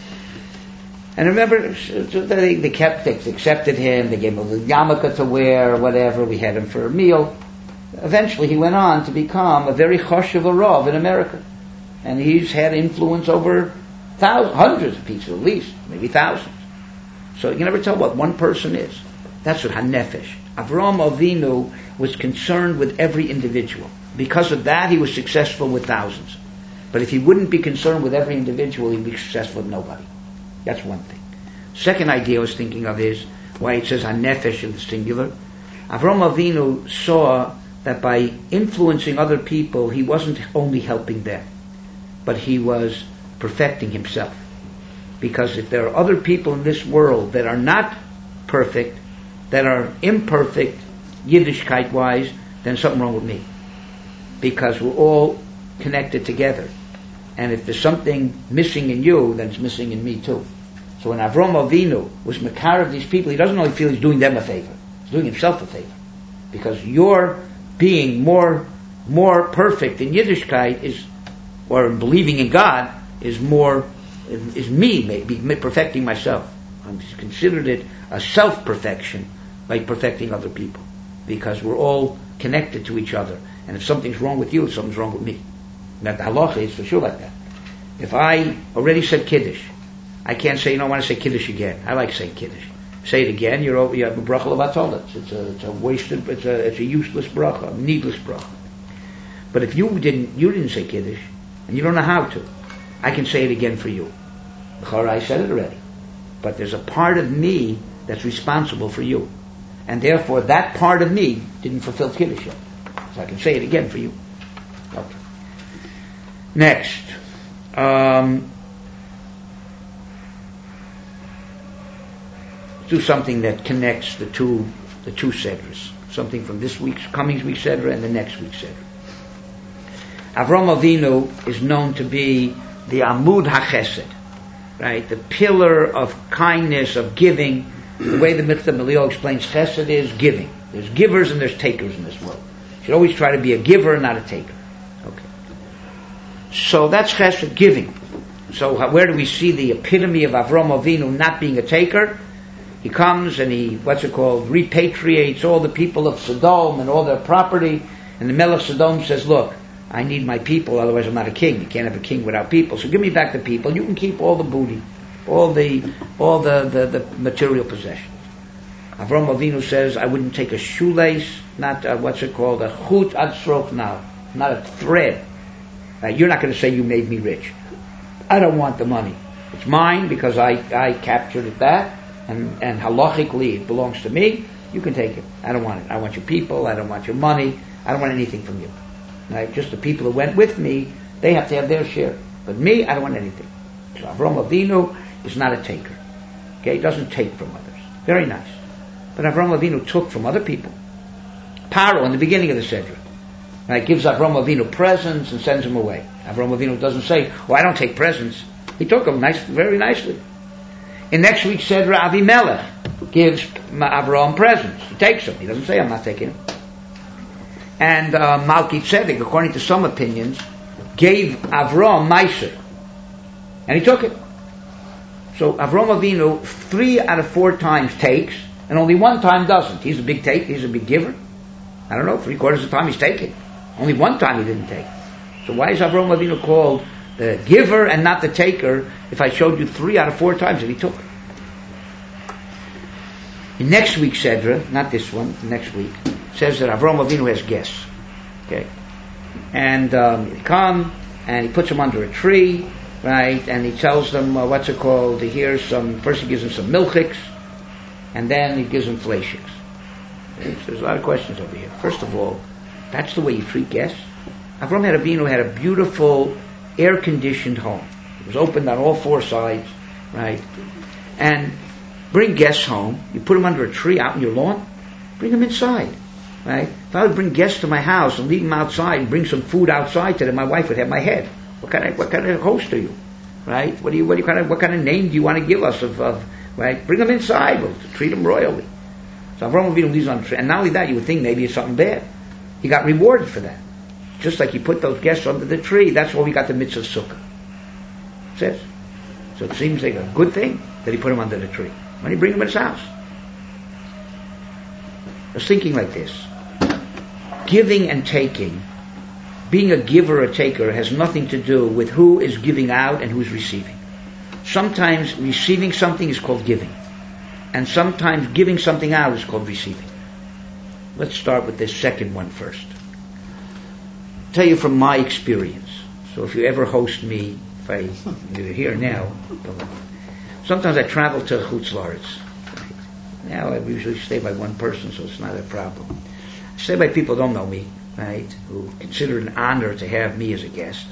And I remember, so they accepted him. They gave him a yarmulke to wear, or whatever. We had him for a meal. Eventually, he went on to become a very choshev Rav in America, and he's had influence over hundreds of people, at least, maybe thousands. So you can never tell what one person is. That's what Hanefesh. Avraham Avinu was concerned with every individual. Because of that, he was successful with thousands. But if he wouldn't be concerned with every individual, he'd be successful with nobody. That's one thing. Second idea I was thinking of is why it says Hanefesh in the singular. Avraham Avinu saw that by influencing other people, he wasn't only helping them, but he was perfecting himself. Because if there are other people in this world that are not perfect, that are imperfect, Yiddishkeit-wise, then something wrong with me. Because we're all connected together. And if there's something missing in you, then it's missing in me too. So when Avraham Avinu was Makar of these people, he doesn't only feel he's doing them a favor, he's doing himself a favor. Because your being more perfect in Yiddishkeit or believing in God is me maybe perfecting myself. I'm considered it a self-perfection by perfecting other people. Because we're all connected to each other. And if something's wrong with you, something's wrong with me. Now the halacha is for sure like that. If I already said Kiddush, I can't say, I want to say Kiddush again. I like saying Kiddush. Say it again, you have a bracha levatolot. It's a wasted, it's a useless bracha, a needless bracha. But if you didn't say Kiddush, and you don't know how to, I can say it again for you. I said it already. But there's a part of me that's responsible for you. And therefore that part of me didn't fulfill Kiddush yet. So I can say it again for you. Okay. Next. Do something that connects the two sedras. Something from coming week's sedra and the next week's sedra. Avraham Avinu is known to be the Amud HaChesed, right? The pillar of kindness, of giving. The way the Mitzvah Melio explains Chesed is giving. There's givers and there's takers in this world. You should always try to be a giver, not a taker. Okay. So that's Chesed, giving. So where do we see the epitome of Avraham Avinu not being a taker? He comes and he, repatriates all the people of Sodom and all their property. And the Melech Sodom says, look, I need my people, otherwise I'm not a king. You can't have a king without people. So give me back the people. You can keep all the booty, all the material possessions. Avraham Avinu says, I wouldn't take a shoelace, not a chut ad sroch now, not a thread. You're not going to say you made me rich. I don't want the money. It's mine because I captured it that. And halachically it belongs to me. You can take it. I don't want it. I want your people. I don't want your money. I don't want anything from you. Right? Just the people who went with me, they have to have their share. But me, I don't want anything. So Avraham Avinu is not a taker. Okay, he doesn't take from others. Very nice. But Avraham Avinu took from other people. Paro in the beginning of the Sedra, right, gives Avraham Avinu presents and sends him away. Avraham Avinu doesn't say, I don't take presents. He took them very nicely. In next week's Sedra, Avimelech gives Avraham presents. He takes them. He doesn't say, I'm not taking them. And Malki Tzedek, according to some opinions, gave Avraham Meiser. And he took it. So Avraham Avinu 3 out of 4 times takes, and only 1 time doesn't. He's a big taker, he's a big giver. I don't know, 3/4 of the time he's taking. Only 1 time he didn't take. So why is Avraham Avinu called the giver and not the taker if I showed you 3 out of 4 times that he took? In next week's Sedra, not this one, next week, says that Avraham Avinu has guests. Okay, and they come and he puts them under a tree, right? And he tells them first he gives them some milchiks, and then he gives them fleishiks. Okay? So there's a lot of questions over here. First of all, that's the way you treat guests. Avraham Avinu had a beautiful, air-conditioned home. It was opened on all four sides, right? And bring guests home. You put them under a tree out in your lawn. Bring them inside, right? If I would bring guests to my house and leave them outside and bring some food outside to them, my wife would have my head. What kind of host are you, right? What kind of name do you want to give us of right? Bring them inside. We'll treat them royally. So Avraham Avinu leaves on the tree, and not only that, you would think maybe it's something bad. He got rewarded for that. Just like he put those guests under the tree, that's why we got the mitzvah sukkah. It says. So it seems like a good thing that he put them under the tree. When he bring them in his house. I was thinking like this. Giving and taking, being a giver or taker has nothing to do with who is giving out and who's receiving. Sometimes receiving something is called giving. And sometimes giving something out is called receiving. Let's start with this second one first. I'll tell you from my experience. So if you ever host me, you're here now. Sometimes I travel to Chutz La'aretz. Now I usually stay by one person, so it's not a problem. I stay by people who don't know me, right? Who consider it an honor to have me as a guest.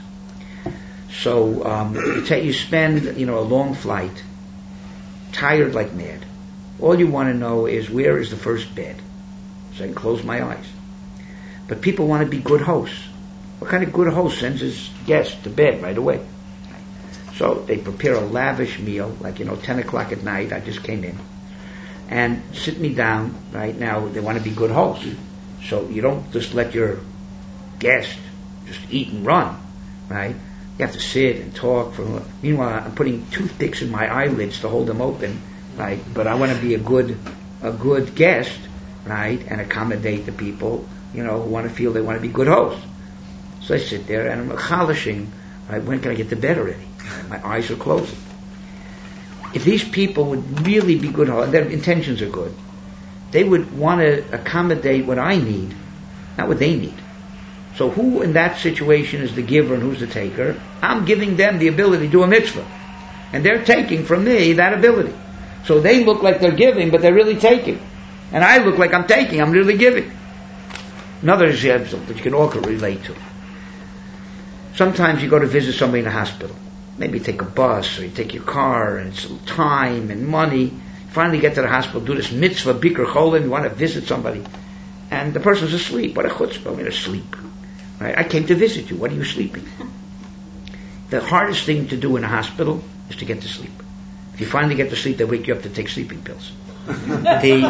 So you spend, a long flight, tired like mad. All you want to know is where is the first bed, so I can close my eyes. But people want to be good hosts. What kind of good host sends his guest to bed right away? So they prepare a lavish meal, like 10 o'clock at night. I just came in, and sit me down. Right now, they want to be good hosts. So you don't just let your guest just eat and run, right? You have to sit and talk. Meanwhile, I'm putting toothpicks in my eyelids to hold them open, right? But I want to be a good guest, right? And accommodate the people, who want to feel they want to be good hosts. So I sit there and I'm chalishing, right? When can I get to bed already? My eyes are closing. If these people would really be good hosts, their intentions are good, they would want to accommodate what I need, not what they need. So who in that situation is the giver and who's the taker? I'm giving them the ability to do a mitzvah. And they're taking from me that ability. So they look like they're giving, but they're really taking. And I look like I'm taking, I'm really giving. Another example that you can all relate to. Sometimes you go to visit somebody in a hospital. Maybe you take a bus or you take your car, and it's time and money. Finally get to the hospital, do this mitzvah, bikur cholim, you want to visit somebody. And the person's asleep. What a chutzpah, they're asleep. Right? I came to visit you. What are you sleeping? The hardest thing to do in a hospital is to get to sleep. If you finally get to sleep, they wake you up to take sleeping pills. And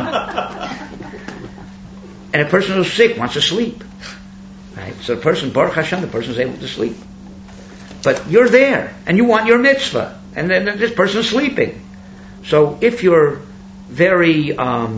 a person who's sick wants to sleep. Right? So the person, Baruch Hashem, the person is able to sleep. But you're there, and you want your mitzvah, and then this person's sleeping. So if you're very,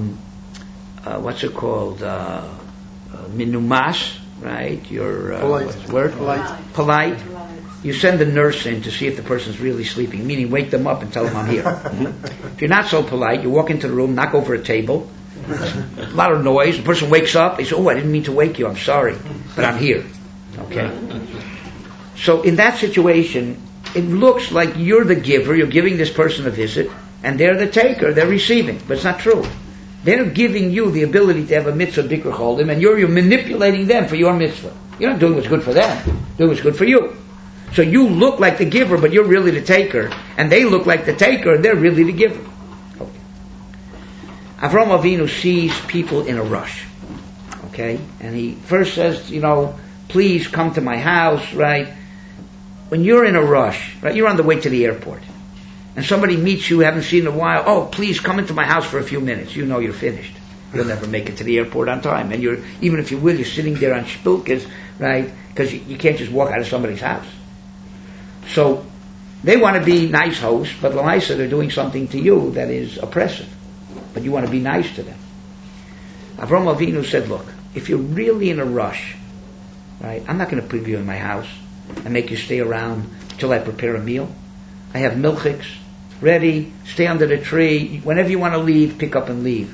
minumas, right? You're polite. You send the nurse in to see if the person's really sleeping, meaning wake them up and tell them I'm here. If you're not so polite, you walk into the room, knock over a table, a lot of noise, the person wakes up, they say, I didn't mean to wake you, I'm sorry, but I'm here. Okay? So in that situation, it looks like you're the giver, you're giving this person a visit, and they're the taker, they're receiving, but it's not true. They're giving you the ability to have a mitzvah bikur cholim, and you're manipulating them for your mitzvah. You're not doing what's good for them, you're doing what's good for you. So you look like the giver, but you're really the taker, and they look like the taker, and they're really the giver. Okay. Avraham Avinu sees people in a rush, okay? And he first says, please come to my house, right? When you're in a rush, right, you're on the way to the airport, and somebody meets you, haven't seen in a while, please come into my house for a few minutes. You know you're finished. You'll never make it to the airport on time. And even if you will, you're sitting there on shpilkas, right? Because you can't just walk out of somebody's house. So they want to be nice hosts, but l'maisa they're doing something to you that is oppressive. But you want to be nice to them. Avraham Avinu said, look, if you're really in a rush, right, I'm not going to put you in my house and make you stay around till I prepare a meal. I have milchiks ready, stay under the tree. Whenever you want to leave, pick up and leave.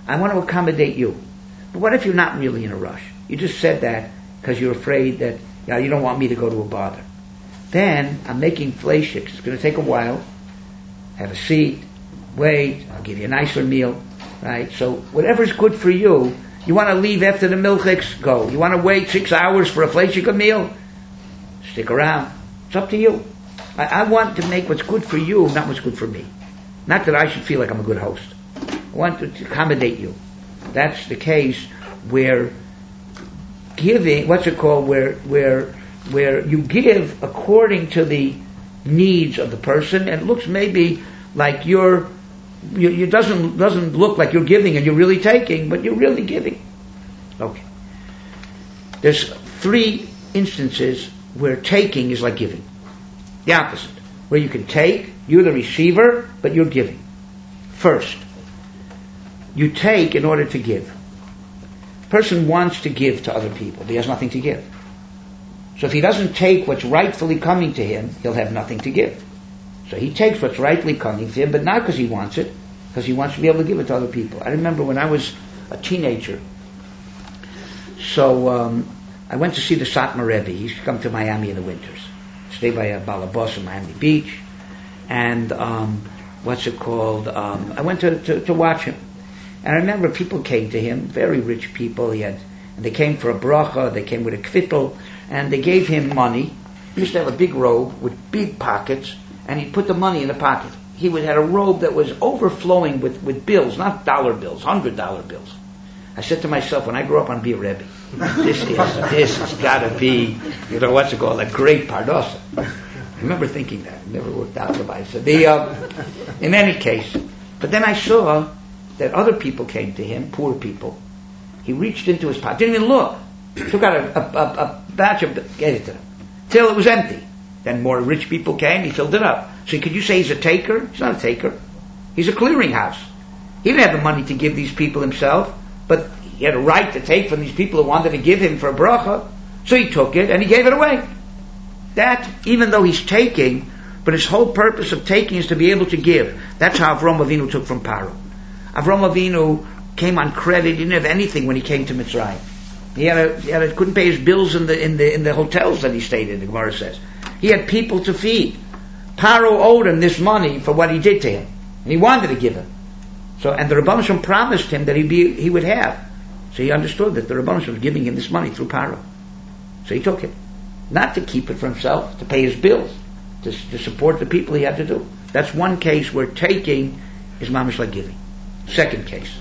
I want to accommodate you. But what if you're not really in a rush? You just said that because you're afraid that you don't want me to go to a bother. Then I'm making fleishik. It's going to take a while. Have a seat. Wait. I'll give you a nicer meal. Right? So whatever's good for you. You want to leave after the milchiks? Go. You want to wait 6 hours for a fleishik meal? Stick around. It's up to you. I want to make what's good for you, not what's good for me. Not that I should feel like I'm a good host. I want to accommodate you. That's the case where giving, where you give according to the needs of the person, and it looks maybe like you doesn't look like you're giving and you're really taking, but you're really giving. Okay. There's 3 instances where taking is like giving. The opposite. Where you can take, you're the receiver, but you're giving. First, you take in order to give. A person wants to give to other people, but he has nothing to give. So if he doesn't take what's rightfully coming to him, he'll have nothing to give. So he takes what's rightfully coming to him, but not because he wants it, because he wants to be able to give it to other people. I remember when I was a teenager, so I went to see the Satmar Rebbe. He used to come to Miami in the winters. Stay by a Balabos in Miami Beach, and I went to watch him. And I remember people came to him, very rich people. And they came for a bracha. They came with a kvittel, and they gave him money. He used to have a big robe with big pockets, and he'd put the money in the pocket. He had a robe that was overflowing with bills, not dollar bills, $100 bills. I said to myself, when I grow up, I'm be a Rebbe. This has got to be, a great pardosa. I remember thinking that. It never worked out the way. So in any case, but then I saw that other people came to him, poor people. He reached into his pocket, didn't even look. Took out a batch of, gave it to them, till it was empty. Then more rich people came, he filled it up. So could you say he's a taker? He's not a taker. He's a clearinghouse. He didn't have the money to give these people himself, but he had a right to take from these people who wanted to give him for a bracha. So he took it and he gave it away. That, even though he's taking, but his whole purpose of taking is to be able to give. That's how Avram Avinu took from Paro. Avram Avinu came on credit. He didn't have anything when he came to Mitzrayim. He couldn't pay his bills in the hotels that he stayed in, the Gemara says. He had people to feed. Paro owed him this money for what he did to him. And he wanted to give him. So, and the Rebbeinu Shalom promised him that he would have. So he understood that the Rebbeinu Shalom was giving him this money through Paro. So he took it. Not to keep it for himself, to pay his bills, to support the people he had to do. That's one case where taking is mamish like giving. Second case.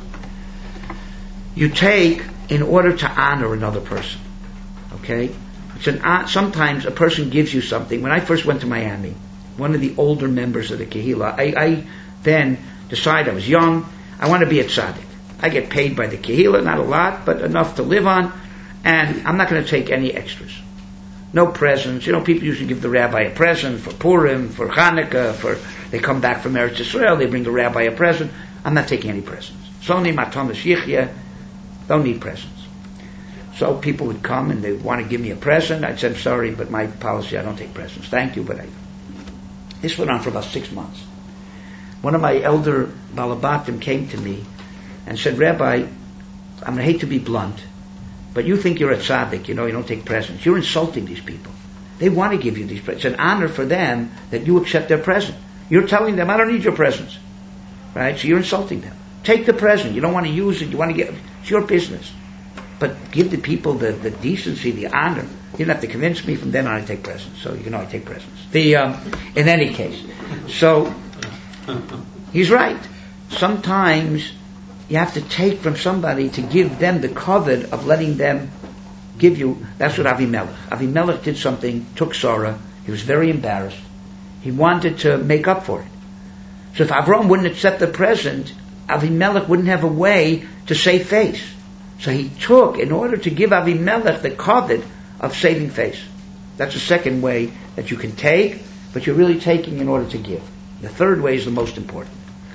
You take in order to honor another person. Okay? Sometimes a person gives you something. When I first went to Miami, one of the older members of the Kehillah, I then decided, I was young, I want to be a tzaddik. I get paid by the Kehillah, not a lot, but enough to live on, and I'm not going to take any extras. No presents. People usually give the rabbi a present for Purim, for Hanukkah, they come back from Eretz Yisrael, they bring the rabbi a present. I'm not taking any presents. Soni Matanas Yichya, don't need presents. So people would come and they would want to give me a present. I'd say, I'm sorry, but my policy, I don't take presents. Thank you, but this went on for about 6 months. One of my elder Balabatim came to me and said, Rabbi, I'm going to hate to be blunt, but you think you're a tzaddik, you don't take presents. You're insulting these people. They want to give you these presents. It's an honor for them that you accept their present. You're telling them, I don't need your presents. Right? So you're insulting them. Take the present. You don't want to use it. You want to get, it's your business. But give the people the decency, the honor. You don't have to convince me. From then on I take presents. So I take presents. In any case. So, he's right. Sometimes you have to take from somebody to give them the covet of letting them give you. That's what Avimelech. Avimelech did something, took Sarah. He was very embarrassed. He wanted to make up for it. So if Avram wouldn't accept the present, Avimelech wouldn't have a way to save face. So he took, in order to give Avimelech the covet of saving face. That's the second way that you can take, but you're really taking in order to give. The third way is the most important.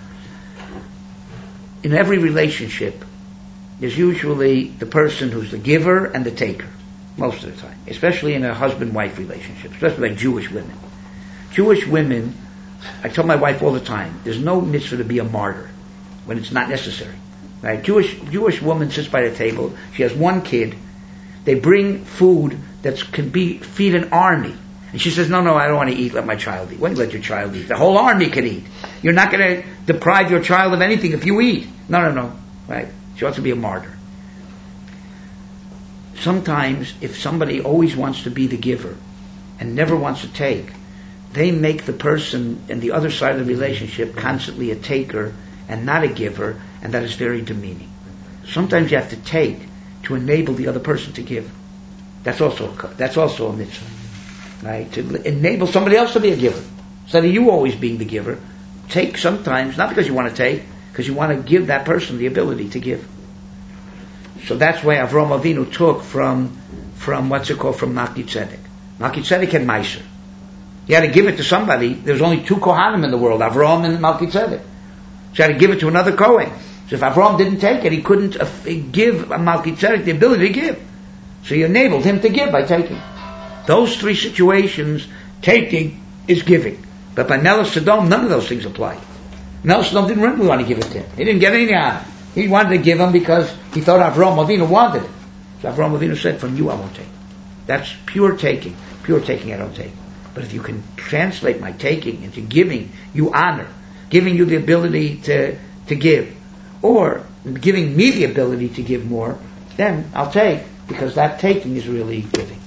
In every relationship, there's usually the person who's the giver and the taker, most of the time. Especially in a husband-wife relationship, especially like Jewish women. Jewish women, I tell my wife all the time, there's no mitzvah to be a martyr when it's not necessary. Right? Jewish woman sits by the table. She has one kid. They bring food that can feed an army. And she says, no, I don't want to eat. Let my child eat. When do you let your child eat? The whole army can eat. You're not going to deprive your child of anything if you eat. No. Right? She wants to be a martyr. Sometimes, if somebody always wants to be the giver and never wants to take, they make the person in the other side of the relationship constantly a taker and not a giver, and that is very demeaning. Sometimes you have to take to enable the other person to give. That's also a mitzvah. Right? To enable somebody else to be a giver. Instead of you always being the giver, take sometimes, not because you want to take, because you want to give that person the ability to give. So that's why Avraham Avinu took from what's it called, from Melchizedek. Melchizedek had Meiser. He had to give it to somebody. There was only two Kohanim in the world, Avraham and Melchizedek. So he had to give it to another Kohen. So if Avraham didn't take it, he couldn't give Melchizedek the ability to give. So he enabled him to give by taking. Those three situations, taking is giving. But by Melech Sodom, none of those things apply. Melech Sodom didn't really want to give it to him. He didn't get anything out of it. He wanted to give him because he thought Avraham Avinu wanted it. So Avraham Avinu said, from you I won't take. That's pure taking. Pure taking I don't take. But if you can translate my taking into giving you honor, giving you the ability to give, or giving me the ability to give more, then I'll take, because that taking is really giving.